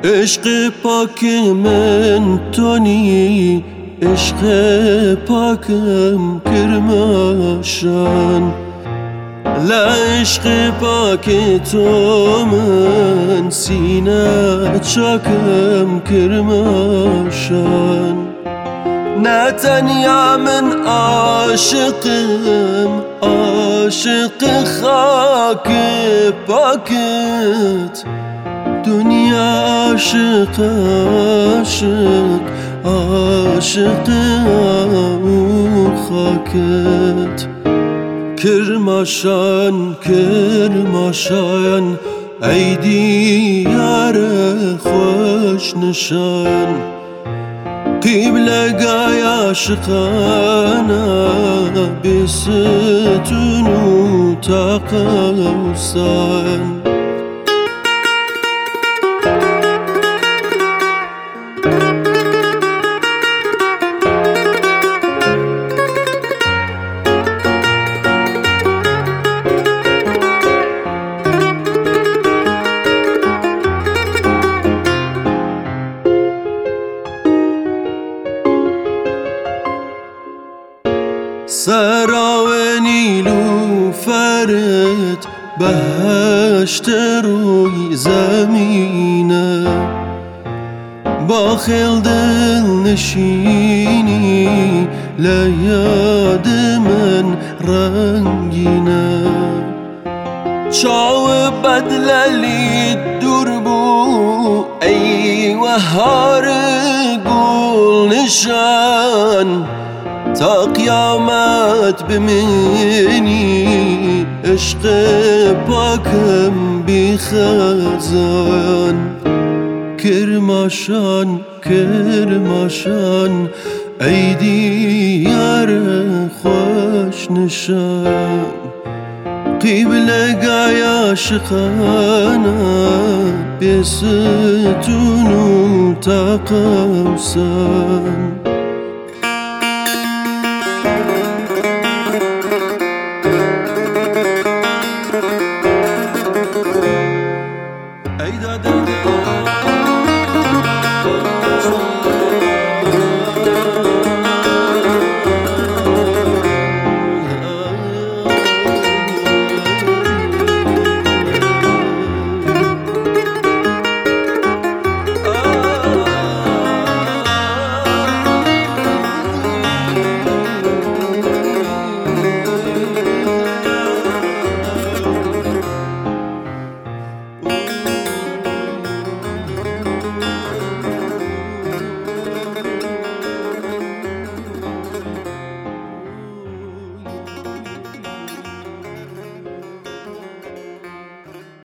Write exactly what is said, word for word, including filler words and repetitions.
عشق پاک من تونی، عشق پاکم کرماشان. لعشق پاک تو من سینه چاکم کرماشان. نه تنیا من عاشقم، عاشق خاک پاکت. دنیا عاشق عاشق عاشق او خاکت. کرماشان کرماشان ای دیار خوش نشان. قبله گای عاشقانه بستون و تقوسان. سرا و نیلوفرت بهشت روی زمینه. با خیل دل نشینی لیاد من رنگینه. چاو بدللی دور بو ای وهار گل نشان. تا قیامت بمینی عشق پاکم بی خزان. کرماشان کرماشان ای دیار خوش نشان. قبله گای عاشقانه بستون و تقوسان.